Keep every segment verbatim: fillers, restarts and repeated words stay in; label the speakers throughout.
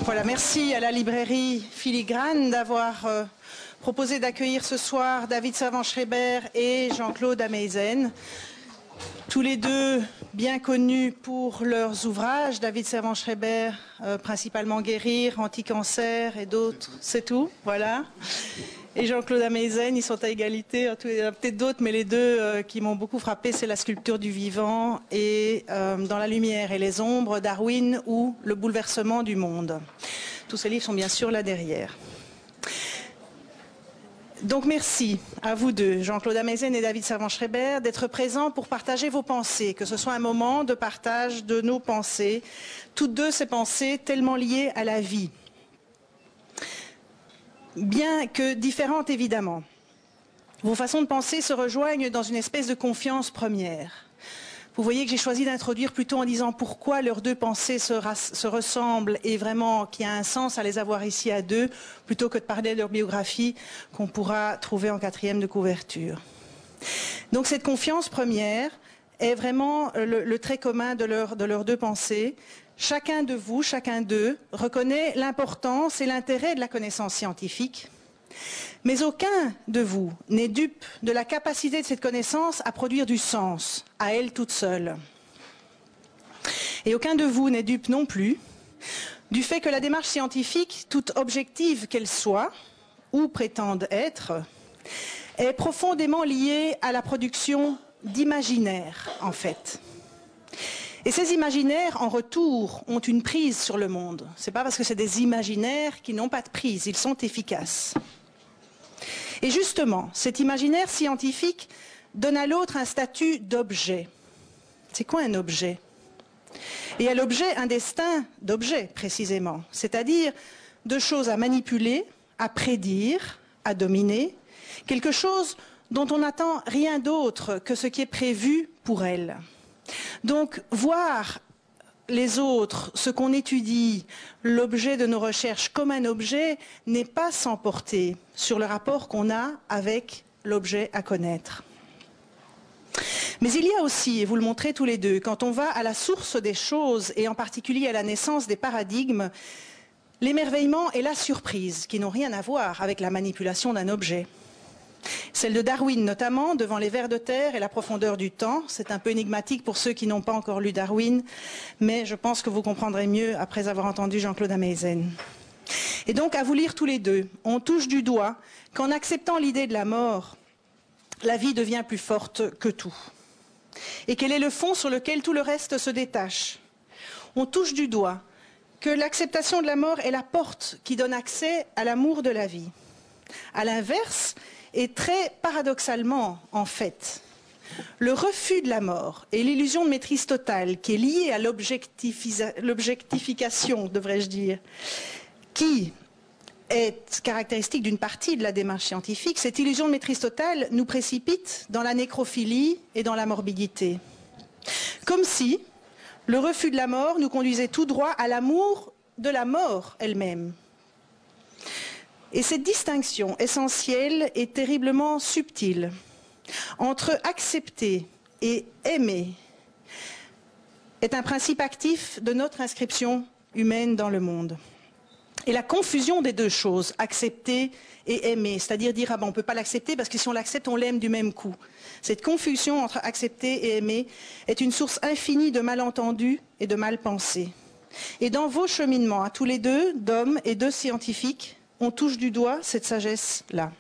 Speaker 1: Voilà, merci à la librairie Filigrane d'avoir euh, proposé d'accueillir ce soir David Servan-Schreiber et Jean-Claude Ameisen, tous les deux bien connus pour leurs ouvrages. David Servan-Schreiber, euh, principalement Guérir, Anti-cancer et d'autres, c'est tout, voilà. Et Jean-Claude Ameisen, ils sont à égalité, il y en a peut-être d'autres, mais les deux euh, qui m'ont beaucoup frappé, c'est La sculpture du vivant et euh, Dans la lumière et les ombres, Darwin ou Le bouleversement du monde. Tous ces livres sont bien sûr là derrière. Donc merci à vous deux, Jean-Claude Ameisen et David Servan-Schreiber, d'être présents pour partager vos pensées, que ce soit un moment de partage de nos pensées, toutes deux ces pensées tellement liées à la vie. Bien que différentes évidemment, vos façons de penser se rejoignent dans une espèce de confiance première. Vous voyez que j'ai choisi d'introduire plutôt en disant pourquoi leurs deux pensées se, se ressemblent et vraiment qu'il y a un sens à les avoir ici à deux, plutôt que de parler de leur biographie qu'on pourra trouver en quatrième de couverture. Donc cette confiance première est vraiment le, le trait commun de, leur, de leurs deux pensées. Chacun de vous, chacun d'eux, reconnaît l'importance et l'intérêt de la connaissance scientifique, mais aucun de vous n'est dupe de la capacité de cette connaissance à produire du sens, à elle toute seule. Et aucun de vous n'est dupe non plus du fait que la démarche scientifique, toute objective qu'elle soit, ou prétende être, est profondément liée à la production d'imaginaires, en fait. Et ces imaginaires, en retour, ont une prise sur le monde. Ce n'est pas parce que c'est des imaginaires qui n'ont pas de prise, ils sont efficaces. Et justement, cet imaginaire scientifique donne à l'autre un statut d'objet. C'est quoi un objet? Et à l'objet, un destin d'objet, précisément. C'est-à-dire de choses à manipuler, à prédire, à dominer, quelque chose dont on n'attend rien d'autre que ce qui est prévu pour elle. Donc, voir les autres, ce qu'on étudie, l'objet de nos recherches comme un objet, n'est pas sans porter sur le rapport qu'on a avec l'objet à connaître. Mais il y a aussi, et vous le montrez tous les deux, quand on va à la source des choses, et en particulier à la naissance des paradigmes, l'émerveillement et la surprise, qui n'ont rien à voir avec la manipulation d'un objet. Celle de Darwin notamment, devant les vers de terre et la profondeur du temps. C'est un peu énigmatique pour ceux qui n'ont pas encore lu Darwin, mais je pense que vous comprendrez mieux après avoir entendu Jean-Claude Ameisen. Et donc, à vous lire tous les deux, on touche du doigt qu'en acceptant l'idée de la mort, la vie devient plus forte que tout. Et quel est le fond sur lequel tout le reste se détache. On touche du doigt que l'acceptation de la mort est la porte qui donne accès à l'amour de la vie. À l'inverse, et très paradoxalement, en fait, le refus de la mort et l'illusion de maîtrise totale qui est liée à l'objectification, devrais-je dire, qui est caractéristique d'une partie de la démarche scientifique, cette illusion de maîtrise totale nous précipite dans la nécrophilie et dans la morbidité. Comme si le refus de la mort nous conduisait tout droit à l'amour de la mort elle-même. Et cette distinction essentielle est terriblement subtile entre accepter et aimer est un principe actif de notre inscription humaine dans le monde. Et la confusion des deux choses, accepter et aimer, c'est-à-dire dire ah ben on ne peut pas l'accepter parce que si on l'accepte on l'aime du même coup. Cette confusion entre accepter et aimer est une source infinie de malentendus et de mal-pensés. Et dans vos cheminements, à tous les deux, d'hommes et de scientifiques, on touche du doigt cette sagesse-là.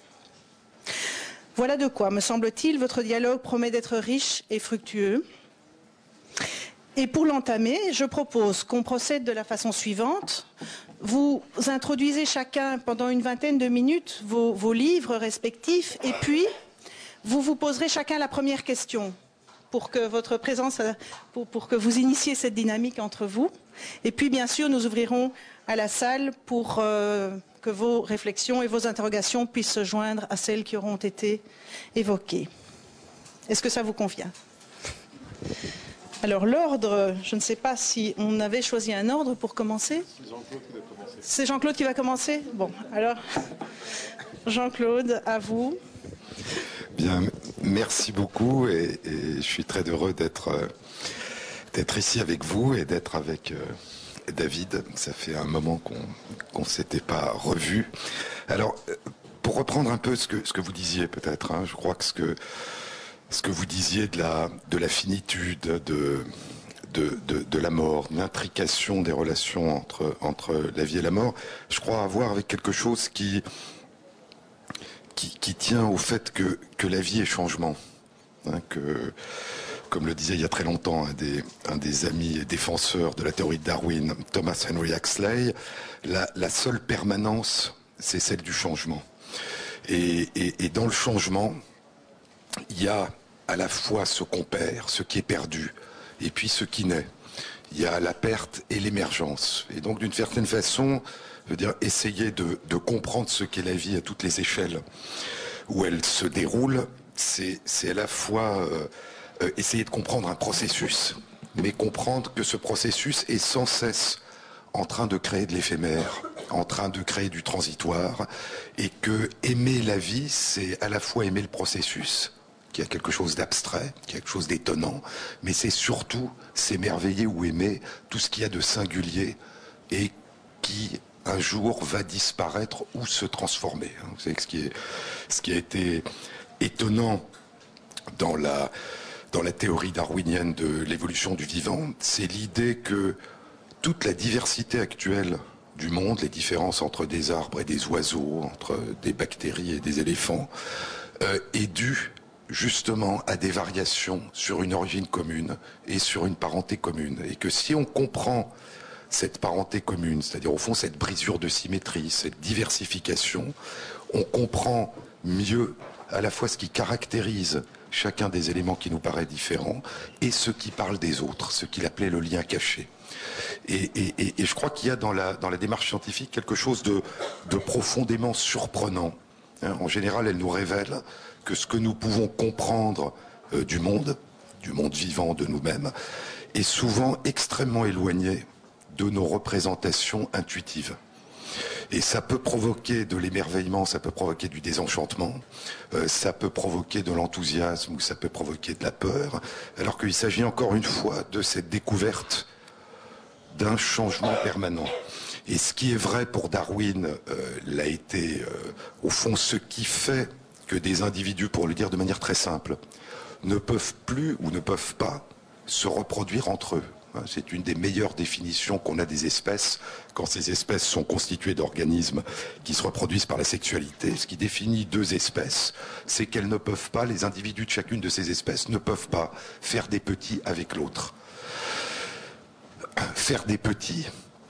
Speaker 1: Voilà de quoi, me semble-t-il, votre dialogue promet d'être riche et fructueux. Et pour l'entamer, je propose qu'on procède de la façon suivante. Vous introduisez chacun pendant une vingtaine de minutes vos, vos livres respectifs et puis vous vous poserez chacun la première question pour que votre présence, pour, pour que vous initiez cette dynamique entre vous. Et puis, bien sûr, nous ouvrirons à la salle pour euh, que vos réflexions et vos interrogations puissent se joindre à celles qui auront été évoquées. Est-ce que ça vous convient? Alors, l'ordre, je ne sais pas si on avait choisi un ordre pour commencer. C'est Jean-Claude qui va commencer. C'est Jean-Claude qui va commencer? Bon, alors, Jean-Claude, à vous.
Speaker 2: Bien, merci beaucoup et, et je suis très heureux d'être euh, d'être ici avec vous et d'être avec euh, David. Ça fait un moment qu'on qu'on ne s'était pas revu. Alors, pour reprendre un peu ce que, ce que vous disiez peut-être, hein, je crois que ce que, ce que vous disiez de la, de la finitude, de, de, de, de la mort, l'intrication des relations entre, entre la vie et la mort, je crois avoir avec quelque chose qui, qui, qui tient au fait que, que la vie est changement. Hein, que, comme le disait il y a très longtemps un des, un des amis et défenseurs de la théorie de Darwin, Thomas Henry Huxley, la, la seule permanence, c'est celle du changement. Et, et, et dans le changement, il y a à la fois ce qu'on perd, ce qui est perdu, et puis ce qui naît. Il y a la perte et l'émergence. Et donc, d'une certaine façon, je veux dire, essayer de, de comprendre ce qu'est la vie à toutes les échelles où elle se déroule, c'est à la fois euh, euh, essayer de comprendre un processus, mais comprendre que ce processus est sans cesse en train de créer de l'éphémère, en train de créer du transitoire, et que aimer la vie, c'est à la fois aimer le processus, qui a quelque chose d'abstrait, qui a quelque chose d'étonnant, mais c'est surtout s'émerveiller ou aimer tout ce qu'il y a de singulier et qui, un jour, va disparaître ou se transformer. C'est ce qui est, ce qui a été étonnant dans la, dans la théorie darwinienne de l'évolution du vivant, c'est l'idée que toute la diversité actuelle du monde, les différences entre des arbres et des oiseaux, entre des bactéries et des éléphants, euh, est due justement à des variations sur une origine commune et sur une parenté commune. Et que si on comprend cette parenté commune, c'est-à-dire au fond cette brisure de symétrie, cette diversification, on comprend mieux à la fois ce qui caractérise chacun des éléments qui nous paraît différents et ce qui parle des autres, ce qu'il appelait le lien caché. Et, et, et, et je crois qu'il y a dans la, dans la démarche scientifique quelque chose de, de profondément surprenant. Hein, en général, elle nous révèle que ce que nous pouvons comprendre euh, du monde, du monde vivant, de nous-mêmes, est souvent extrêmement éloigné de nos représentations intuitives. Et ça peut provoquer de l'émerveillement, ça peut provoquer du désenchantement, euh, ça peut provoquer de l'enthousiasme ou ça peut provoquer de la peur, alors qu'il s'agit encore une fois de cette découverte d'un changement permanent. Et ce qui est vrai pour Darwin euh, l'a été, euh, au fond, ce qui fait que des individus, pour le dire de manière très simple, ne peuvent plus ou ne peuvent pas se reproduire entre eux. C'est une des meilleures définitions qu'on a des espèces, quand ces espèces sont constituées d'organismes qui se reproduisent par la sexualité. Ce qui définit deux espèces, c'est qu'elles ne peuvent pas, les individus de chacune de ces espèces ne peuvent pas faire des petits avec l'autre. Faire des petits,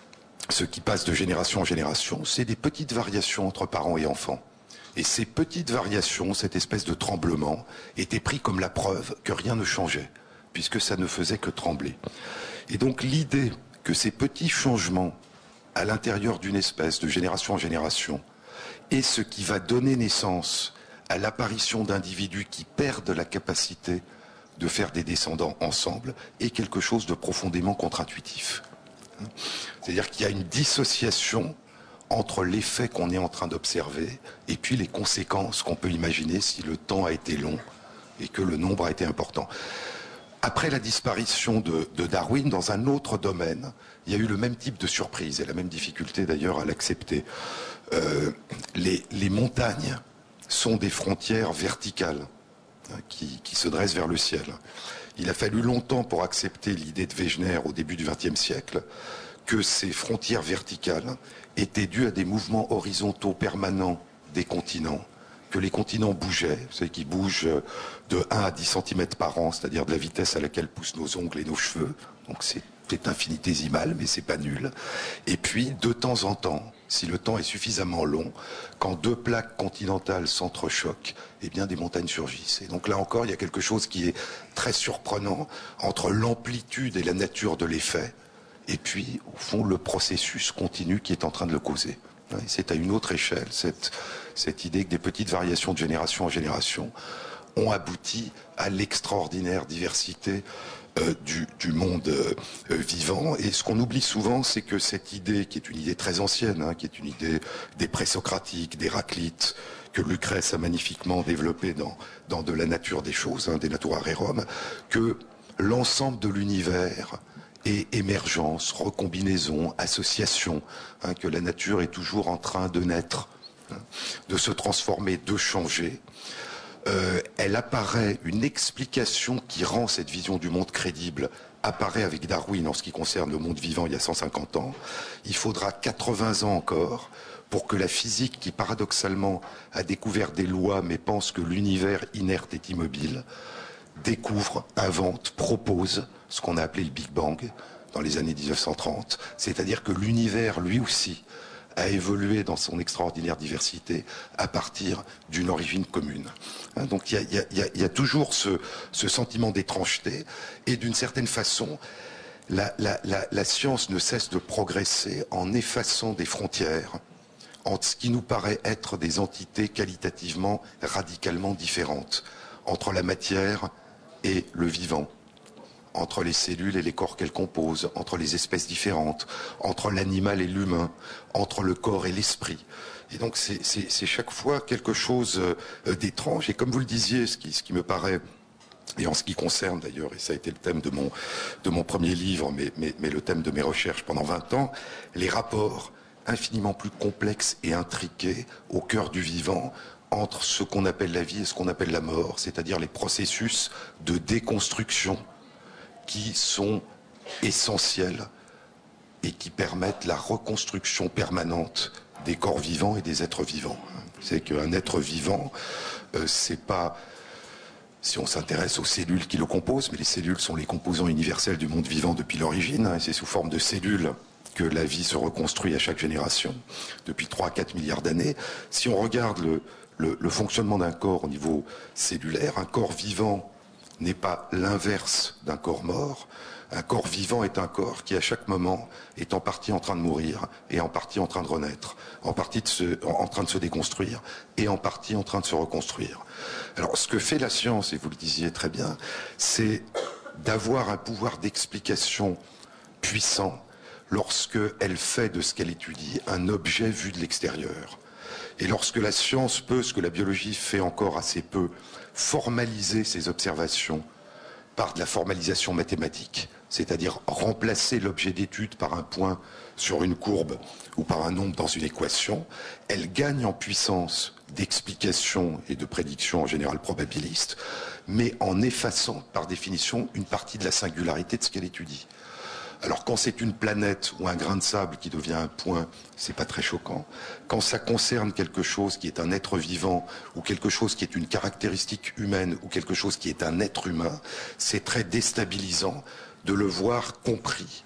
Speaker 2: ce qui passe de génération en génération, c'est des petites variations entre parents et enfants. Et ces petites variations, cette espèce de tremblement, étaient pris comme la preuve que rien ne changeait, puisque ça ne faisait que trembler. Et donc l'idée que ces petits changements à l'intérieur d'une espèce, de génération en génération, est ce qui va donner naissance à l'apparition d'individus qui perdent la capacité de faire des descendants ensemble, est quelque chose de profondément contre-intuitif. C'est-à-dire qu'il y a une dissociation entre l'effet qu'on est en train d'observer et puis les conséquences qu'on peut imaginer si le temps a été long et que le nombre a été important. Après la disparition de, de Darwin, dans un autre domaine, il y a eu le même type de surprise et la même difficulté d'ailleurs à l'accepter. Euh, les, les montagnes sont des frontières verticales hein, qui, qui se dressent vers le ciel. Il a fallu longtemps pour accepter l'idée de Wegener au début du vingtième siècle que ces frontières verticales étaient dues à des mouvements horizontaux permanents des continents, que les continents bougeaient, vous savez qu'ils bougent de un à dix centimètres par an, c'est-à-dire de la vitesse à laquelle poussent nos ongles et nos cheveux. Donc c'est infinitésimal, mais c'est pas nul. Et puis, de temps en temps, si le temps est suffisamment long, quand deux plaques continentales s'entrechoquent, eh bien des montagnes surgissent. Et donc là encore, il y a quelque chose qui est très surprenant entre l'amplitude et la nature de l'effet, et puis, au fond, le processus continu qui est en train de le causer. C'est à une autre échelle, cette, cette idée que des petites variations de génération en génération ont abouti à l'extraordinaire diversité euh, du, du monde euh, vivant. Et ce qu'on oublie souvent, c'est que cette idée, qui est une idée très ancienne, hein, qui est une idée des présocratiques, d'Héraclite, que Lucrèce a magnifiquement développée dans, dans De la nature des choses, hein, des Natura Rerum, que l'ensemble de l'univers et émergence, recombinaison, association, hein, que la nature est toujours en train de naître, hein, de se transformer, de changer. Euh, elle apparaît, une explication qui rend cette vision du monde crédible, apparaît avec Darwin en ce qui concerne le monde vivant il y a cent cinquante ans. Il faudra quatre-vingts ans encore pour que la physique, qui paradoxalement a découvert des lois mais pense que l'univers inerte est immobile, découvre, invente, propose ce qu'on a appelé le Big Bang dans les années mille neuf cent trente, c'est-à-dire que l'univers lui aussi a évolué dans son extraordinaire diversité à partir d'une origine commune. Hein, donc il y, y, y, y a toujours ce, ce sentiment d'étrangeté et d'une certaine façon, la, la, la, la science ne cesse de progresser en effaçant des frontières entre ce qui nous paraît être des entités qualitativement radicalement différentes, entre la matière et le vivant, entre les cellules et les corps qu'elles composent, entre les espèces différentes, entre l'animal et l'humain, entre le corps et l'esprit. Et donc c'est chaque fois quelque chose euh, d'étrange. Et comme vous le disiez, ce qui, ce qui me paraît, et en ce qui concerne d'ailleurs, et ça a été le thème de mon, de mon premier livre, mais, mais, mais le thème de mes recherches pendant vingt ans, les rapports infiniment plus complexes et intriqués au cœur du vivant, entre ce qu'on appelle la vie et ce qu'on appelle la mort, c'est-à-dire les processus de déconstruction qui sont essentiels et qui permettent la reconstruction permanente des corps vivants et des êtres vivants. C'est qu'un être vivant, euh, c'est pas, si on s'intéresse aux cellules qui le composent, mais les cellules sont les composants universels du monde vivant depuis l'origine, hein, et c'est sous forme de cellules que la vie se reconstruit à chaque génération, depuis trois à quatre milliards d'années. Si on regarde le, le, le fonctionnement d'un corps au niveau cellulaire, un corps vivant n'est pas l'inverse d'un corps mort. Un corps vivant est un corps qui, à chaque moment, est en partie en train de mourir et en partie en train de renaître, en partie de se, en train de se déconstruire et en partie en train de se reconstruire. Alors, ce que fait la science, et vous le disiez très bien, c'est d'avoir un pouvoir d'explication puissant lorsqu'elle fait de ce qu'elle étudie un objet vu de l'extérieur. Et lorsque la science peut, ce que la biologie fait encore assez peu, formaliser ses observations par de la formalisation mathématique, c'est-à-dire remplacer l'objet d'étude par un point sur une courbe ou par un nombre dans une équation, elle gagne en puissance d'explication et de prédiction en général probabiliste, mais en effaçant par définition une partie de la singularité de ce qu'elle étudie. Alors quand c'est une planète ou un grain de sable qui devient un point, c'est pas très choquant. Quand ça concerne quelque chose qui est un être vivant ou quelque chose qui est une caractéristique humaine ou quelque chose qui est un être humain, c'est très déstabilisant de le voir compris,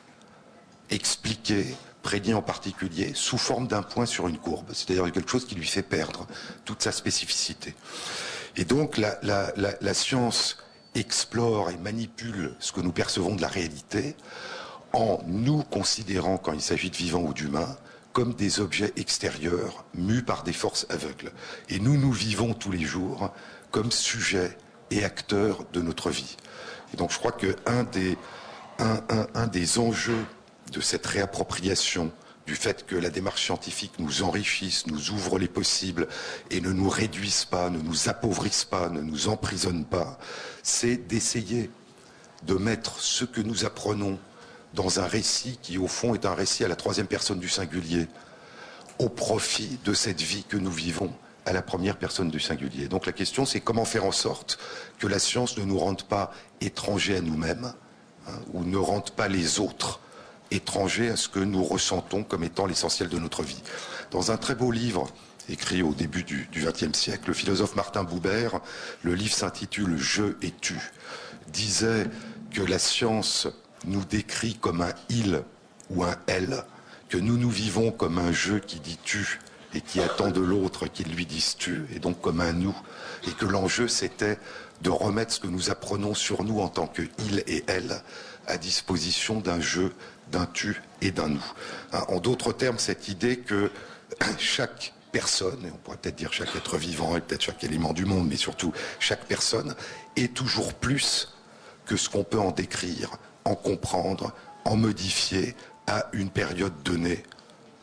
Speaker 2: expliqué, prédit en particulier, sous forme d'un point sur une courbe, c'est-à-dire quelque chose qui lui fait perdre toute sa spécificité. Et donc la, la, la, la science explore et manipule ce que nous percevons de la réalité en nous considérant, quand il s'agit de vivants ou d'humains, comme des objets extérieurs mus par des forces aveugles. Et nous, nous vivons tous les jours comme sujets et acteurs de notre vie. Et donc je crois qu'un des, un, un, un des enjeux de cette réappropriation, du fait que la démarche scientifique nous enrichisse, nous ouvre les possibles et ne nous réduise pas, ne nous appauvrisse pas, ne nous emprisonne pas, c'est d'essayer de mettre ce que nous apprenons dans un récit qui, au fond, est un récit à la troisième personne du singulier, au profit de cette vie que nous vivons à la première personne du singulier. Donc la question, c'est comment faire en sorte que la science ne nous rende pas étrangers à nous-mêmes, hein, ou ne rende pas les autres étrangers à ce que nous ressentons comme étant l'essentiel de notre vie. Dans un très beau livre écrit au début du vingtième siècle, le philosophe Martin Buber, le livre s'intitule « Je et tu », disait que la science nous décrit comme un « il » ou un « elle », que nous nous vivons comme un « je » qui dit « tu » et qui attend de l'autre qu'il lui dise « tu », et donc comme un « nous », et que l'enjeu c'était de remettre ce que nous apprenons sur nous en tant que « il » et « elle » à disposition d'un « je », d'un « tu » et d'un « nous ». En d'autres termes, cette idée que chaque personne, et on pourrait peut-être dire chaque être vivant et peut-être chaque élément du monde, mais surtout chaque personne, est toujours plus que ce qu'on peut en décrire, en comprendre, en modifier à une période donnée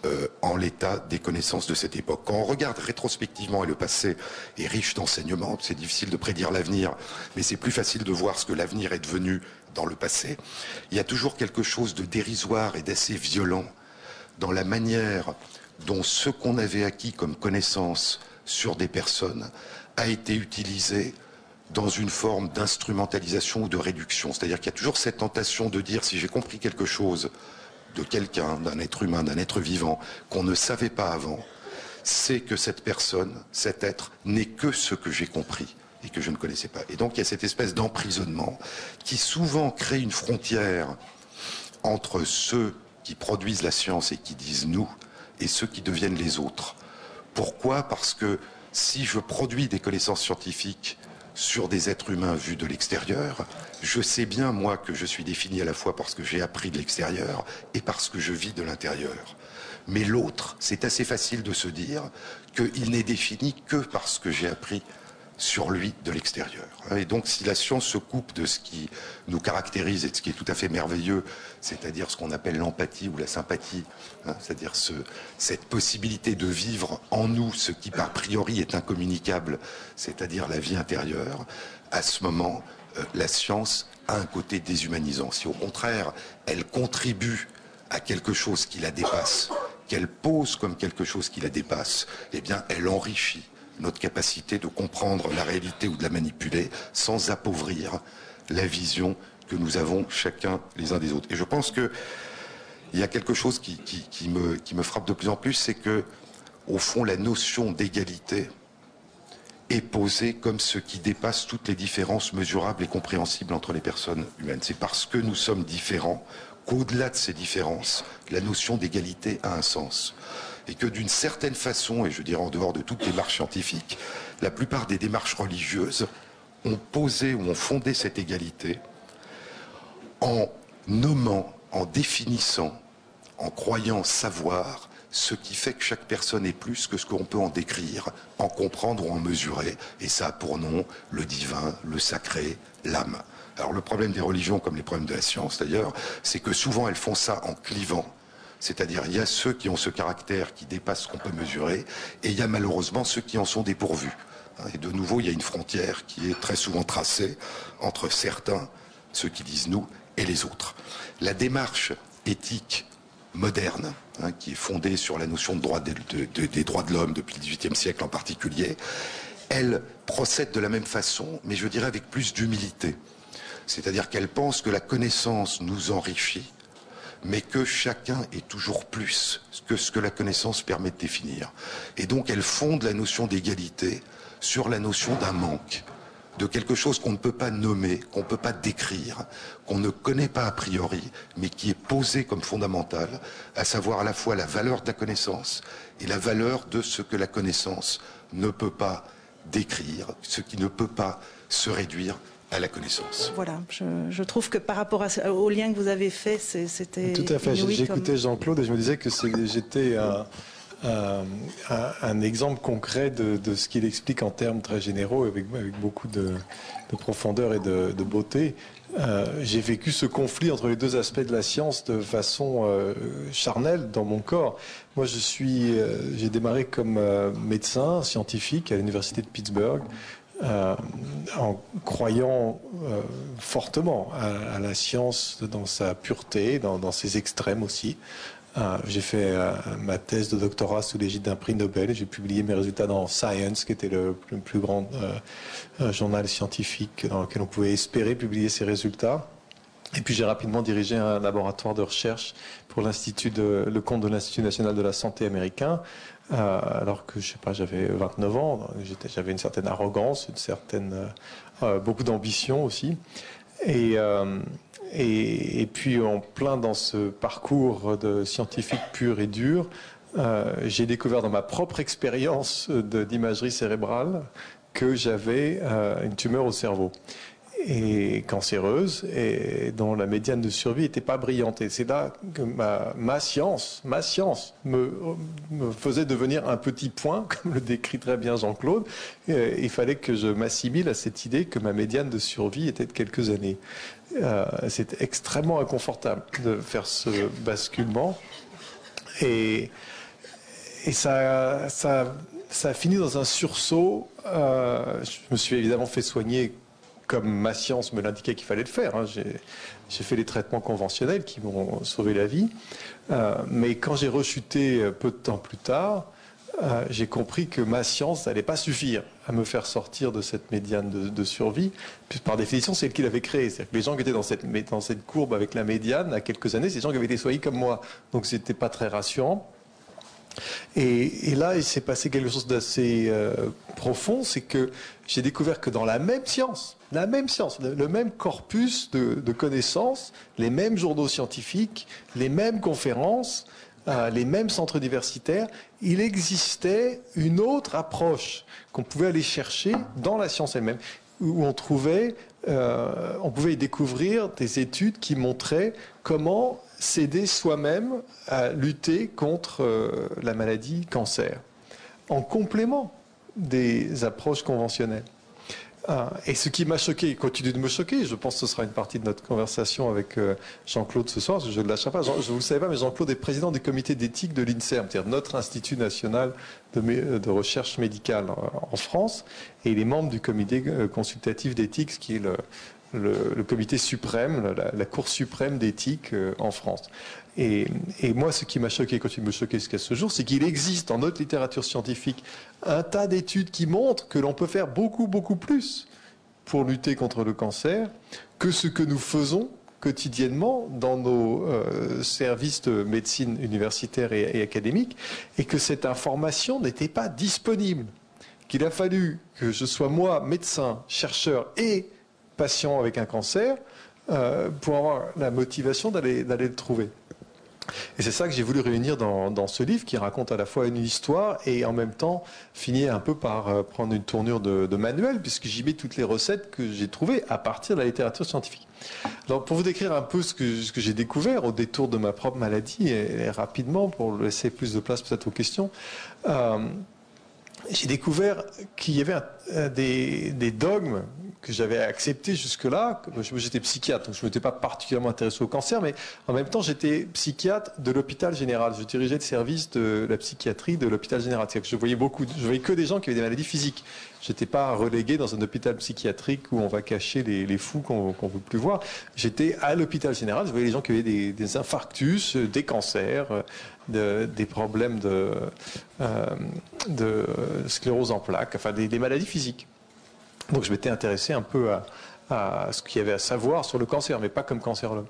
Speaker 2: euh, en l'état des connaissances de cette époque. Quand on regarde rétrospectivement, et le passé est riche d'enseignements, c'est difficile de prédire l'avenir, mais c'est plus facile de voir ce que l'avenir est devenu dans le passé, il y a toujours quelque chose de dérisoire et d'assez violent dans la manière dont ce qu'on avait acquis comme connaissance sur des personnes a été utilisé dans une forme d'instrumentalisation ou de réduction. C'est-à-dire qu'il y a toujours cette tentation de dire, si j'ai compris quelque chose de quelqu'un, d'un être humain, d'un être vivant, qu'on ne savait pas avant, c'est que cette personne, cet être, n'est que ce que j'ai compris et que je ne connaissais pas. Et donc il y a cette espèce d'emprisonnement qui souvent crée une frontière entre ceux qui produisent la science et qui disent nous, et ceux qui deviennent les autres. Pourquoi ? Parce que si je produis des connaissances scientifiques sur des êtres humains vus de l'extérieur, je sais bien, moi, que je suis défini à la fois parce que j'ai appris de l'extérieur et parce que je vis de l'intérieur. Mais l'autre, c'est assez facile de se dire qu'il n'est défini que parce que j'ai appris sur lui de l'extérieur. Et donc, si la science se coupe de ce qui nous caractérise et de ce qui est tout à fait merveilleux, c'est-à-dire ce qu'on appelle l'empathie ou la sympathie, hein, c'est-à-dire ce, cette possibilité de vivre en nous ce qui, par priori, est incommunicable, c'est-à-dire la vie intérieure, à ce moment, euh, la science a un côté déshumanisant. Si au contraire, elle contribue à quelque chose qui la dépasse, qu'elle pose comme quelque chose qui la dépasse, eh bien, elle enrichit notre capacité de comprendre la réalité ou de la manipuler sans appauvrir la vision que nous avons chacun les uns des autres. Et je pense que il y a quelque chose qui, qui, qui, me, qui me frappe de plus en plus, c'est que, au fond, la notion d'égalité est posée comme ce qui dépasse toutes les différences mesurables et compréhensibles entre les personnes humaines. C'est parce que nous sommes différents qu'au-delà de ces différences, la notion d'égalité a un sens. Et que d'une certaine façon, et je dirais en dehors de toute démarche scientifique, la plupart des démarches religieuses ont posé ou ont fondé cette égalité en nommant, en définissant, en croyant savoir ce qui fait que chaque personne est plus que ce qu'on peut en décrire, en comprendre ou en mesurer. Et ça a pour nom le divin, le sacré, l'âme. Alors le problème des religions, comme les problèmes de la science d'ailleurs, c'est que souvent elles font ça en clivant. C'est-à-dire, il y a ceux qui ont ce caractère qui dépasse ce qu'on peut mesurer, et il y a malheureusement ceux qui en sont dépourvus. Et de nouveau, il y a une frontière qui est très souvent tracée entre certains, ceux qui disent nous, et les autres. La démarche éthique moderne, hein, qui est fondée sur la notion de droit de, de, de, des droits de l'homme depuis le dix-huitième siècle en particulier, elle procède de la même façon, mais je dirais avec plus d'humilité. C'est-à-dire qu'elle pense que la connaissance nous enrichit, mais que chacun est toujours plus que ce que la connaissance permet de définir. Et donc elle fonde la notion d'égalité sur la notion d'un manque, de quelque chose qu'on ne peut pas nommer, qu'on ne peut pas décrire, qu'on ne connaît pas a priori, mais qui est posé comme fondamental, à savoir à la fois la valeur de la connaissance et la valeur de ce que la connaissance ne peut pas décrire, ce qui ne peut pas se réduire à la connaissance.
Speaker 1: Voilà, je, je trouve que par rapport à, au lien que vous avez fait, c'était...
Speaker 3: Tout à fait, j'écoutais
Speaker 1: comme...
Speaker 3: Jean-Claude et je me disais que j'étais un, un, un exemple concret de, de ce qu'il explique en termes très généraux, avec, avec beaucoup de, de profondeur et de, de beauté. Euh, j'ai vécu ce conflit entre les deux aspects de la science de façon euh, charnelle dans mon corps. Moi, je suis, euh, j'ai démarré comme euh, médecin scientifique à l'université de Pittsburgh. Euh, en croyant euh, fortement à, à la science dans sa pureté, dans, dans ses extrêmes aussi. Euh, j'ai fait euh, ma thèse de doctorat sous l'égide d'un prix Nobel et j'ai publié mes résultats dans Science, qui était le, le plus grand euh, journal scientifique dans lequel on pouvait espérer publier ses résultats. Et puis j'ai rapidement dirigé un laboratoire de recherche pour l'Institut de, le compte de l'Institut national de la santé américain. Euh, alors que, je sais pas, j'avais vingt-neuf ans, j'avais une certaine arrogance, une certaine, euh, beaucoup d'ambition aussi. Et, euh, et, et puis, en plein dans ce parcours de scientifique pur et dur, euh, j'ai découvert dans ma propre expérience d'imagerie cérébrale que j'avais euh, une tumeur au cerveau. Et cancéreuse, et dont la médiane de survie n'était pas brillante. Et c'est là que ma, ma science, ma science me, me faisait devenir un petit point, comme le décrit très bien Jean-Claude. Il fallait que je m'assimile à cette idée que ma médiane de survie était de quelques années. Euh, C'était extrêmement inconfortable de faire ce basculement. Et, et ça, ça, ça a fini dans un sursaut. Euh, je me suis évidemment fait soigner comme ma science me l'indiquait qu'il fallait le faire. Hein. J'ai, j'ai fait les traitements conventionnels qui m'ont sauvé la vie. Euh, mais quand j'ai rechuté peu de temps plus tard, euh, j'ai compris que ma science n'allait pas suffire à me faire sortir de cette médiane de, de survie. Puis, par définition, c'est elle qui l'avait créée. C'est-à-dire que les gens qui étaient dans cette, dans cette courbe avec la médiane, à quelques années, c'est des gens qui avaient été soignés comme moi. Donc, c'était pas très rassurant. Et, et là, il s'est passé quelque chose d'assez euh, profond, c'est que j'ai découvert que dans la même science, la même science, le, le même corpus de, de connaissances, les mêmes journaux scientifiques, les mêmes conférences, euh, les mêmes centres universitaires, il existait une autre approche qu'on pouvait aller chercher dans la science elle-même, où on trouvait, euh, on pouvait y découvrir des études qui montraient comment s'aider soi-même à lutter contre euh, la maladie cancer, en complément des approches conventionnelles. Euh, et ce qui m'a choqué, et continue de me choquer, je pense que ce sera une partie de notre conversation avec euh, Jean-Claude ce soir, je ne le lâcherai pas, Jean, je ne vous le savez pas, mais Jean-Claude est président du comité d'éthique de l'INSERM, c'est-à-dire notre institut national de, de recherche médicale en, en France, et il est membre du comité consultatif d'éthique, qui est le Le, le comité suprême, la, la Cour suprême d'éthique euh, en France. Et, et moi, ce qui m'a choqué, continue de me choquer jusqu'à ce jour, c'est qu'il existe dans notre littérature scientifique un tas d'études qui montrent que l'on peut faire beaucoup, beaucoup plus pour lutter contre le cancer que ce que nous faisons quotidiennement dans nos euh, services de médecine universitaire et, et académique, et que cette information n'était pas disponible. Qu'il a fallu que je sois moi, médecin, chercheur et patient avec un cancer, euh, pour avoir la motivation d'aller, d'aller le trouver. Et c'est ça que j'ai voulu réunir dans, dans ce livre, qui raconte à la fois une histoire et en même temps finit un peu par euh, prendre une tournure de, de manuel, puisque j'y mets toutes les recettes que j'ai trouvées à partir de la littérature scientifique. Alors, pour vous décrire un peu ce que, ce que j'ai découvert au détour de ma propre maladie, et, et rapidement, pour laisser plus de place peut-être aux questions, euh, j'ai découvert qu'il y avait un, des, des dogmes que j'avais acceptés jusque-là. J'étais psychiatre, donc je ne m'étais pas particulièrement intéressé au cancer, mais en même temps, j'étais psychiatre de l'hôpital général. Je dirigeais le service de la psychiatrie de l'hôpital général. C'est-à-dire que je voyais beaucoup, je voyais que des gens qui avaient des maladies physiques. Je n'étais pas relégué dans un hôpital psychiatrique où on va cacher les, les fous qu'on ne veut plus voir. J'étais à l'hôpital général, je voyais les gens qui avaient des, des infarctus, des cancers, de, des problèmes de, euh, de sclérose en plaques, enfin des, des maladies physiques. Donc je m'étais intéressé un peu à, à ce qu'il y avait à savoir sur le cancer, mais pas comme cancérologue.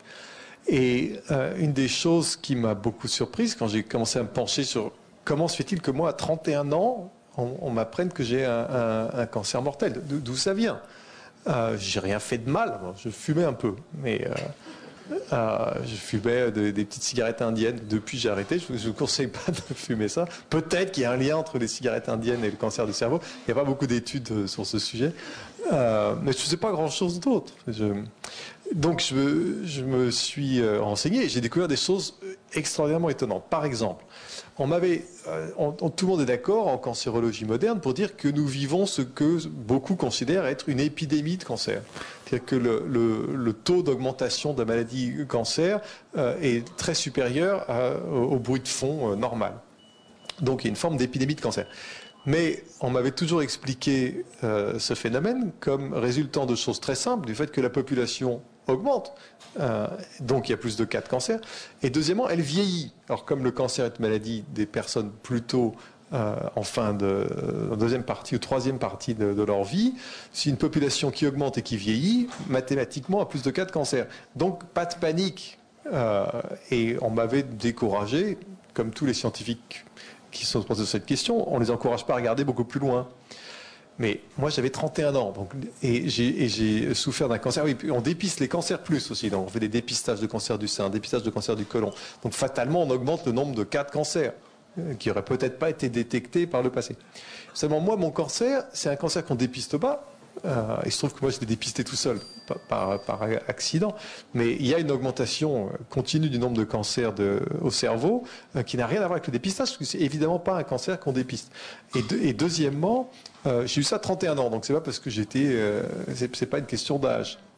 Speaker 3: Et euh, une des choses qui m'a beaucoup surprise quand j'ai commencé à me pencher sur comment se fait-il que moi, à trente et un ans, on, on m'apprenne que j'ai un, un, un cancer mortel. D'où ça vient? euh, J'ai rien fait de mal, je fumais un peu, mais euh, euh, je fumais de, des petites cigarettes indiennes. Depuis, j'ai arrêté. Je ne vous conseille pas de fumer ça. Peut-être qu'il y a un lien entre les cigarettes indiennes et le cancer du cerveau. Il n'y a pas beaucoup d'études sur ce sujet. Euh, mais je ne faisais pas grand-chose d'autre. Je... Donc, je me, je me suis renseigné et j'ai découvert des choses extraordinairement étonnantes. Par exemple, on m'avait, on, on, tout le monde est d'accord en cancérologie moderne pour dire que nous vivons ce que beaucoup considèrent être une épidémie de cancer. C'est-à-dire que le, le, le taux d'augmentation de la maladie cancer euh, est très supérieur à, au, au bruit de fond euh, normal. Donc il y a une forme d'épidémie de cancer. Mais on m'avait toujours expliqué euh, ce phénomène comme résultant de choses très simples, du fait que la population augmente, euh, donc il y a plus de cas de cancer, et deuxièmement, elle vieillit. Alors comme le cancer est une maladie des personnes plutôt euh, en fin de en deuxième partie ou troisième partie de, de leur vie, si une population qui augmente et qui vieillit, mathématiquement a plus de cas de cancer. Donc pas de panique. Euh, et on m'avait découragé, comme tous les scientifiques qui se posent cette question, on ne les encourage pas à regarder beaucoup plus loin. Mais moi, j'avais trente et un ans, donc, et j'ai souffert d'un cancer. Oui, on dépiste les cancers plus aussi. Donc on fait des dépistages de cancer du sein, dépistage de cancer du côlon. Donc fatalement, on augmente le nombre de cas de cancer euh, qui n'auraient peut-être pas été détectés par le passé. Seulement moi, mon cancer, c'est un cancer qu'on ne dépiste pas. Euh, il se trouve que moi, je l'ai dépisté tout seul, par, par, par accident. Mais il y a une augmentation continue du nombre de cancers de, au cerveau euh, qui n'a rien à voir avec le dépistage, parce que c'est évidemment pas un cancer qu'on dépiste. Et, de, et deuxièmement, euh, j'ai eu ça à trente et un ans, donc c'est pas parce que j'étais, euh, c'est pas une question d'âge.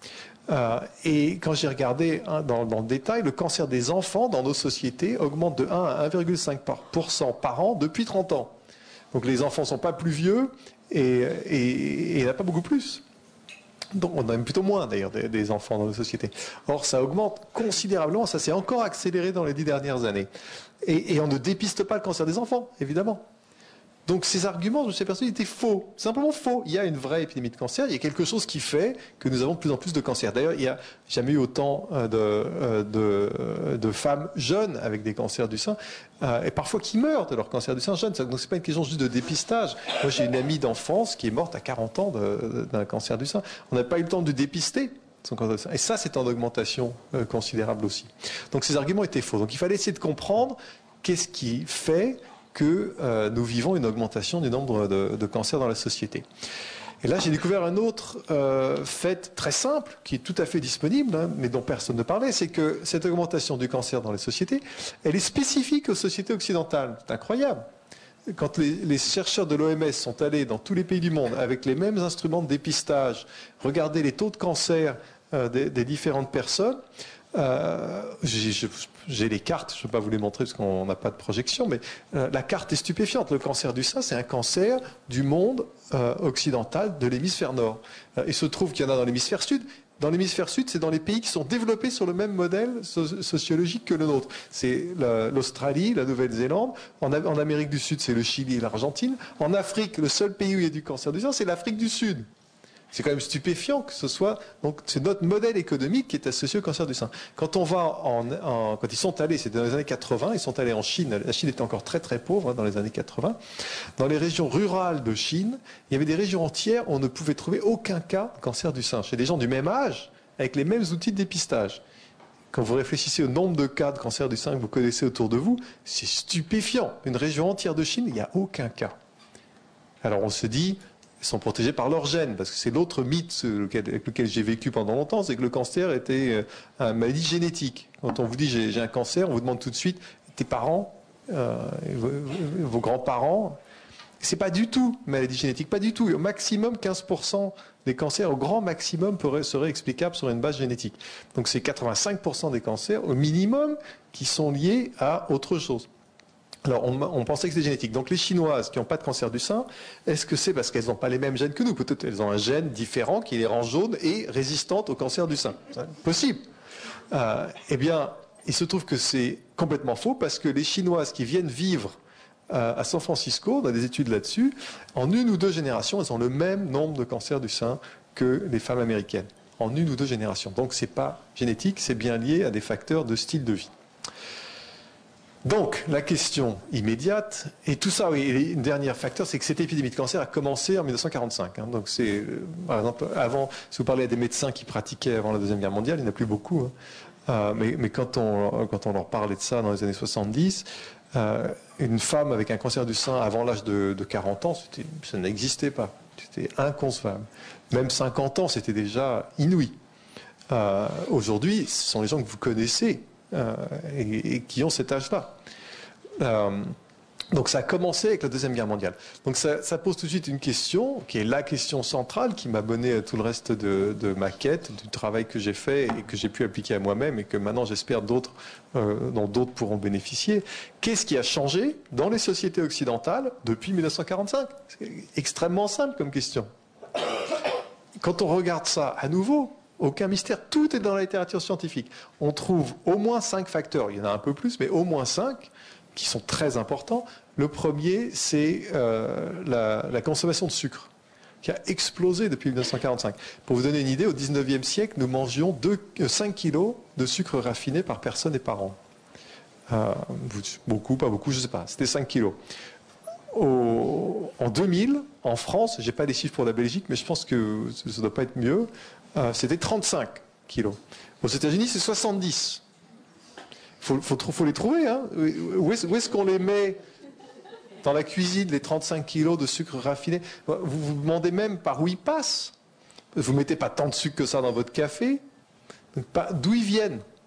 Speaker 3: Euh, et quand j'ai regardé hein, dans, dans le détail, le cancer des enfants dans nos sociétés augmente de un à un virgule cinq pour cent par an depuis trente ans. Donc les enfants ne sont pas plus vieux et, et, et il n'y en a pas beaucoup plus. Donc on a même plutôt moins d'ailleurs des, des enfants dans nos sociétés. Or ça augmente considérablement, ça s'est encore accéléré dans les dix dernières années. Et, et on ne dépiste pas le cancer des enfants, évidemment. Donc ces arguments, je me suis aperçu, étaient faux. Simplement faux. Il y a une vraie épidémie de cancer. Il y a quelque chose qui fait que nous avons de plus en plus de cancers. D'ailleurs, il n'y a jamais eu autant de, de, de femmes jeunes avec des cancers du sein et parfois qui meurent de leur cancer du sein jeune. Donc c'est pas une question juste de dépistage. Moi, j'ai une amie d'enfance qui est morte à quarante ans d'un cancer du sein. On n'a pas eu le temps de dépister. Et ça, c'est en augmentation considérable aussi. Donc ces arguments étaient faux. Donc il fallait essayer de comprendre qu'est-ce qui fait que euh, nous vivons une augmentation du nombre de, de cancers dans la société. Et là, j'ai découvert un autre euh, fait très simple, qui est tout à fait disponible, hein, mais dont personne ne parlait, c'est que cette augmentation du cancer dans les sociétés, elle est spécifique aux sociétés occidentales. C'est incroyable. Quand les, les chercheurs de l'O M S sont allés dans tous les pays du monde avec les mêmes instruments de dépistage, regarder les taux de cancer euh, des, des différentes personnes, Euh, j'ai les cartes, je ne vais pas vous les montrer parce qu'on n'a pas de projection, mais euh, la carte est stupéfiante. Le cancer du sein, c'est un cancer du monde euh, occidental de l'hémisphère nord. Euh, il se trouve qu'il y en a dans l'hémisphère sud. Dans l'hémisphère sud, c'est dans les pays qui sont développés sur le même modèle so sociologique que le nôtre. C'est l'Australie, la, la Nouvelle-Zélande. En, en Amérique du Sud, c'est le Chili et l'Argentine. En Afrique, le seul pays où il y a du cancer du sein, c'est l'Afrique du Sud. C'est quand même stupéfiant que ce soit... Donc c'est notre modèle économique qui est associé au cancer du sein. Quand on va en... en quand ils sont allés, c'était dans les années quatre-vingts, ils sont allés en Chine. La Chine était encore très très pauvre hein, dans les années quatre-vingts. Dans les régions rurales de Chine, il y avait des régions entières où on ne pouvait trouver aucun cas de cancer du sein. Chez des gens du même âge, avec les mêmes outils de dépistage. Quand vous réfléchissez au nombre de cas de cancer du sein que vous connaissez autour de vous, c'est stupéfiant. Une région entière de Chine, il n'y a aucun cas. Alors on se dit... sont protégés par leurs gènes, parce que c'est l'autre mythe avec lequel j'ai vécu pendant longtemps, c'est que le cancer était une maladie génétique. Quand on vous dit j'ai un cancer, on vous demande tout de suite tes parents, euh, vos, vos grands-parents. C'est pas du tout une maladie génétique, pas du tout. Au maximum quinze pour cent des cancers, au grand maximum, seraient explicables sur une base génétique. Donc c'est quatre-vingt-cinq pour cent des cancers, au minimum, qui sont liés à autre chose. Alors, on, on pensait que c'était génétique. Donc, les Chinoises qui n'ont pas de cancer du sein, est-ce que c'est parce qu'elles n'ont pas les mêmes gènes que nous? Peut-être qu'elles ont un gène différent qui les rend jaunes et résistantes au cancer du sein. C'est possible. Euh, eh bien, il se trouve que c'est complètement faux parce que les Chinoises qui viennent vivre euh, à San Francisco, on a des études là-dessus, en une ou deux générations, elles ont le même nombre de cancers du sein que les femmes américaines. En une ou deux générations. Donc, ce n'est pas génétique, c'est bien lié à des facteurs de style de vie. Donc, la question immédiate, et tout ça, oui, et une dernière facteur, c'est que cette épidémie de cancer a commencé en mille neuf cent quarante-cinq. Hein, donc, c'est, euh, par exemple, avant, si vous parlez à des médecins qui pratiquaient avant la Deuxième Guerre mondiale, il n'y en a plus beaucoup. Hein, euh, mais mais quand, on, quand on leur parlait de ça dans les années soixante-dix, euh, une femme avec un cancer du sein avant l'âge de, de quarante ans, ça n'existait pas. C'était inconcevable. Même cinquante ans, c'était déjà inouï. Euh, Aujourd'hui, ce sont les gens que vous connaissez. Euh, et, et qui ont cet âge-là. Euh, donc ça a commencé avec la Deuxième Guerre mondiale. Donc ça, ça pose tout de suite une question, qui est la question centrale, qui m'a mené à tout le reste de, de ma quête, du travail que j'ai fait et que j'ai pu appliquer à moi-même et que maintenant j'espère d'autres, euh, dont d'autres pourront bénéficier. Qu'est-ce qui a changé dans les sociétés occidentales depuis mille neuf cent quarante-cinq? C'est extrêmement simple comme question. Quand on regarde ça à nouveau, aucun mystère, tout est dans la littérature scientifique. On trouve au moins cinq facteurs, il y en a un peu plus, mais au moins cinq, qui sont très importants. Le premier, c'est euh, la, la consommation de sucre, qui a explosé depuis mille neuf cent quarante-cinq. Pour vous donner une idée, au dix-neuvième siècle, nous mangions deux, cinq kilos de sucre raffiné par personne et par an. Euh, beaucoup, pas beaucoup, je ne sais pas, c'était cinq kilos. Au, en deux mille, en France, je n'ai pas les chiffres pour la Belgique, mais je pense que ça ne doit pas être mieux, euh, c'était trente-cinq kilos. Aux États-Unis, c'est soixante-dix. Il faut, faut, faut les trouver. Hein. Où est-ce, où est-ce qu'on les met dans la cuisine, les trente-cinq kilos de sucre raffiné? Vous vous demandez même par où ils passent. Vous ne mettez pas tant de sucre que ça dans votre café. D'où ils viennent?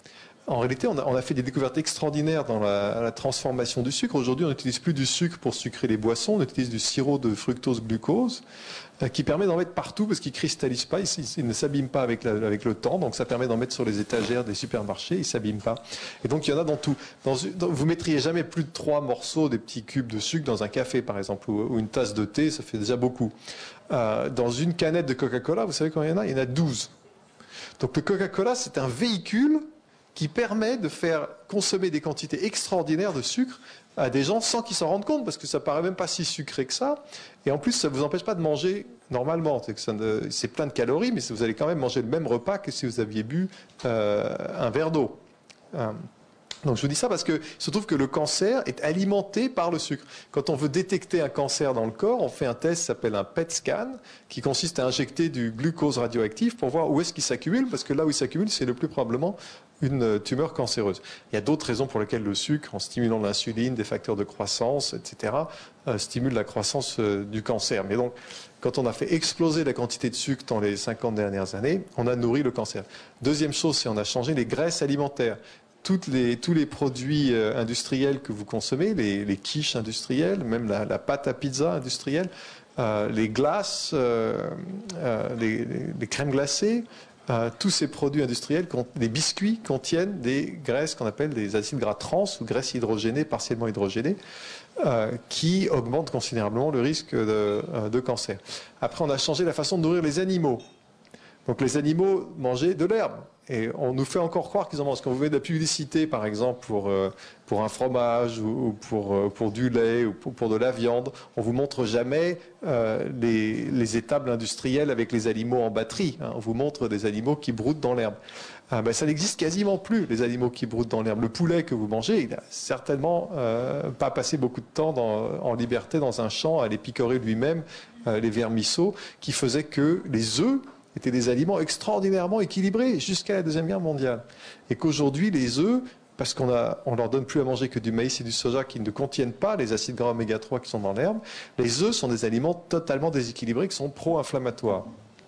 Speaker 3: En réalité, on a, on a fait des découvertes extraordinaires dans la, la transformation du sucre. Aujourd'hui, on n'utilise plus du sucre pour sucrer les boissons, on utilise du sirop de fructose-glucose euh, qui permet d'en mettre partout parce qu'il ne cristallise pas, il, il ne s'abîme pas avec, la, avec le temps. Donc ça permet d'en mettre sur les étagères des supermarchés, il ne s'abîme pas. Et donc il y en a dans tout. Dans, dans, vous ne mettriez jamais plus de trois morceaux, des petits cubes de sucre dans un café, par exemple, ou, ou une tasse de thé, ça fait déjà beaucoup. Euh, dans une canette de Coca-Cola, vous savez combien il y en a? Il y en a douze. Donc le Coca-Cola, c'est un véhicule qui permet de faire consommer des quantités extraordinaires de sucre à des gens sans qu'ils s'en rendent compte, parce que ça paraît même pas si sucré que ça. Et en plus, ça ne vous empêche pas de manger normalement. C'est, que ça ne, c'est plein de calories, mais vous allez quand même manger le même repas que si vous aviez bu euh, un verre d'eau. Euh, Donc je vous dis ça parce qu'il se trouve que le cancer est alimenté par le sucre. Quand on veut détecter un cancer dans le corps, on fait un test qui s'appelle un P E T scan, qui consiste à injecter du glucose radioactif pour voir où est-ce qu'il s'accumule, parce que là où il s'accumule, c'est le plus probablement une tumeur cancéreuse. Il y a d'autres raisons pour lesquelles le sucre, en stimulant l'insuline, des facteurs de croissance, et cetera, euh, stimule la croissance euh, du cancer. Mais donc, quand on a fait exploser la quantité de sucre dans les cinquante dernières années, on a nourri le cancer. Deuxième chose, c'est qu'on a changé les graisses alimentaires. Toutes les, tous les produits euh, industriels que vous consommez, les, les quiches industrielles, même la, la pâte à pizza industrielle, euh, les glaces, euh, euh, les, les, les crèmes glacées, euh, tous ces produits industriels, les biscuits contiennent des graisses qu'on appelle des acides gras trans ou graisses hydrogénées, partiellement hydrogénées, euh, qui augmentent considérablement le risque de, euh, de cancer. Après, on a changé la façon de nourrir les animaux. Donc les animaux mangeaient de l'herbe. Et on nous fait encore croire qu'ils en mangent. Quand vous mettez de la publicité, par exemple, pour, euh, pour un fromage ou, ou pour, euh, pour du lait ou pour, pour de la viande, on vous montre jamais euh, les, les étables industrielles avec les animaux en batterie. Hein. On vous montre des animaux qui broutent dans l'herbe. Ah ben, ça n'existe quasiment plus, les animaux qui broutent dans l'herbe. Le poulet que vous mangez, il n'a certainement euh, pas passé beaucoup de temps dans, en liberté dans un champ à aller picorer lui-même euh, les vermisseaux qui faisaient que les œufs étaient des aliments extraordinairement équilibrés jusqu'à la Deuxième Guerre mondiale. Et qu'aujourd'hui, les œufs, parce qu'on a, on leur donne plus à manger que du maïs et du soja qui ne contiennent pas les acides gras oméga trois qui sont dans l'herbe, les œufs sont des aliments totalement déséquilibrés qui sont pro-inflammatoires.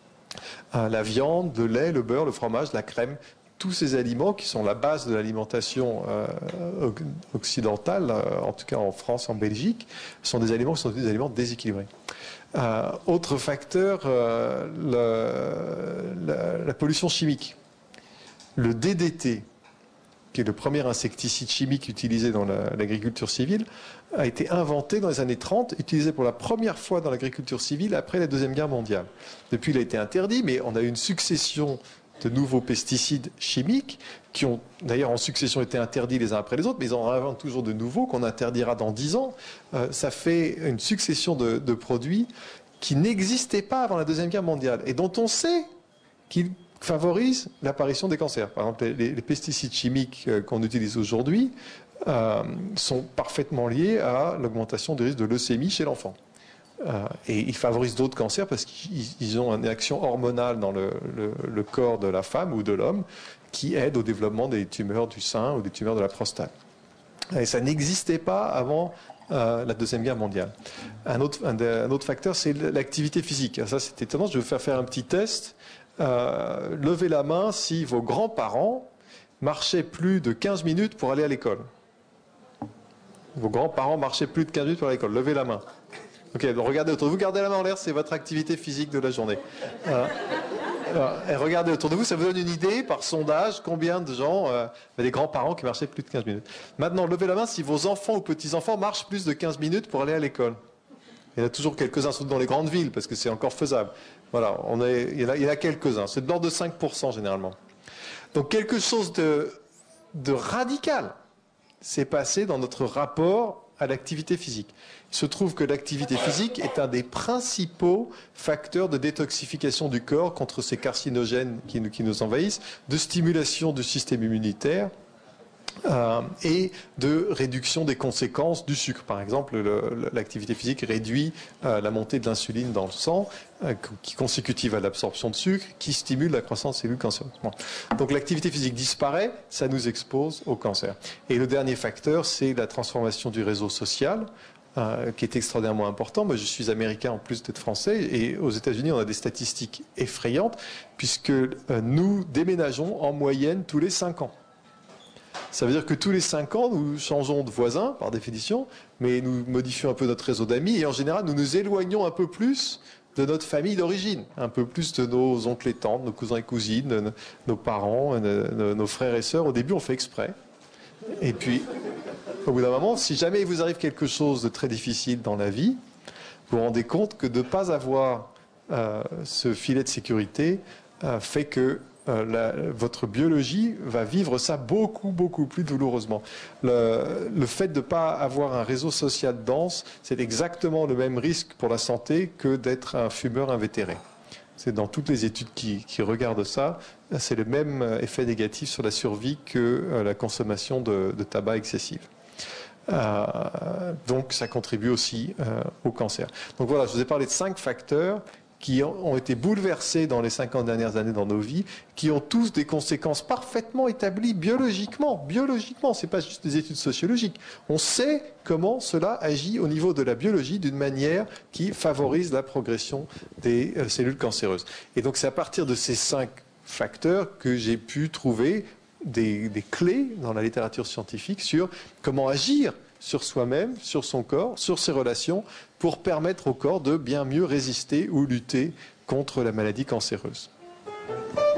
Speaker 3: Euh, la viande, le lait, le beurre, le fromage, la crème, tous ces aliments qui sont la base de l'alimentation euh, occidentale, euh, en tout cas en France, en Belgique, sont des aliments qui sont des aliments déséquilibrés. Euh, autre facteur, euh, le, la, la pollution chimique. Le D D T, qui est le premier insecticide chimique utilisé dans la, l'agriculture civile, a été inventé dans les années trente, utilisé pour la première fois dans l'agriculture civile après la Deuxième Guerre mondiale. Depuis, il a été interdit, mais on a eu une succession de nouveaux pesticides chimiques qui ont d'ailleurs en succession été interdits les uns après les autres, mais ils en inventent toujours de nouveaux qu'on interdira dans dix ans. Euh, ça fait une succession de, de produits qui n'existaient pas avant la Deuxième Guerre mondiale et dont on sait qu'ils favorisent l'apparition des cancers. Par exemple, les, les pesticides chimiques euh, qu'on utilise aujourd'hui euh, sont parfaitement liés à l'augmentation du risque de leucémie chez l'enfant. Euh, et ils favorisent d'autres cancers parce qu'ils ont une action hormonale dans le, le, le corps de la femme ou de l'homme qui aide au développement des tumeurs du sein ou des tumeurs de la prostate. Et ça n'existait pas avant euh, la Deuxième Guerre mondiale. Un autre, un, un autre facteur, c'est l'activité physique. Ça, c'est étonnant. Je vais vous faire faire un petit test. Euh, levez la main si vos grands-parents marchaient plus de quinze minutes pour aller à l'école. Vos grands-parents marchaient plus de quinze minutes pour aller à l'école. Levez la main. Ok, donc regardez autour de vous, gardez la main en l'air, c'est votre activité physique de la journée. Euh, euh, et regardez autour de vous, ça vous donne une idée par sondage combien de gens, euh, des grands-parents qui marchaient plus de quinze minutes. Maintenant, levez la main si vos enfants ou petits-enfants marchent plus de quinze minutes pour aller à l'école. Il y en a toujours quelques-uns, surtout dans les grandes villes, parce que c'est encore faisable. Voilà, on est, il, y en a, il y en a quelques-uns, c'est de l'ordre de cinq pour cent généralement. Donc quelque chose de, de radical s'est passé dans notre rapport à l'activité physique. Il se trouve que l'activité physique est un des principaux facteurs de détoxification du corps contre ces carcinogènes qui nous, qui nous envahissent, de stimulation du système immunitaire euh, et de réduction des conséquences du sucre. Par exemple, le, l'activité physique réduit euh, la montée de l'insuline dans le sang, euh, qui est consécutive à l'absorption de sucre, qui stimule la croissance des cellules cancéreuses. Bon. Donc l'activité physique disparaît, ça nous expose au cancer. Et le dernier facteur, c'est la transformation du réseau social, Euh, qui est extraordinairement important. Moi, je suis américain en plus d'être français, et aux États-Unis, on a des statistiques effrayantes, puisque euh, nous déménageons en moyenne tous les cinq ans. Ça veut dire que tous les cinq ans, nous changeons de voisin, par définition, mais nous modifions un peu notre réseau d'amis et en général, nous nous éloignons un peu plus de notre famille d'origine, un peu plus de nos oncles et tantes, nos cousins et cousines, nos parents, nos frères et sœurs. Au début, on fait exprès. Et puis, au bout d'un moment, si jamais il vous arrive quelque chose de très difficile dans la vie, vous vous rendez compte que de ne pas avoir euh, ce filet de sécurité euh, fait que euh, la, votre biologie va vivre ça beaucoup, beaucoup plus douloureusement. Le, le fait de ne pas avoir un réseau social dense, c'est exactement le même risque pour la santé que d'être un fumeur invétéré. C'est dans toutes les études qui, qui regardent ça, c'est le même effet négatif sur la survie que euh, la consommation de, de tabac excessive. Euh, donc ça contribue aussi euh, au cancer. Donc voilà, je vous ai parlé de cinq facteurs qui ont, ont été bouleversés dans les cinquante dernières années dans nos vies, qui ont tous des conséquences parfaitement établies biologiquement. Biologiquement, c'est pas juste des études sociologiques. On sait comment cela agit au niveau de la biologie d'une manière qui favorise la progression des euh, cellules cancéreuses. Et donc c'est à partir de ces cinq facteurs que j'ai pu trouver Des, des clés dans la littérature scientifique sur comment agir sur soi-même, sur son corps, sur ses relations, pour permettre au corps de bien mieux résister ou lutter contre la maladie cancéreuse.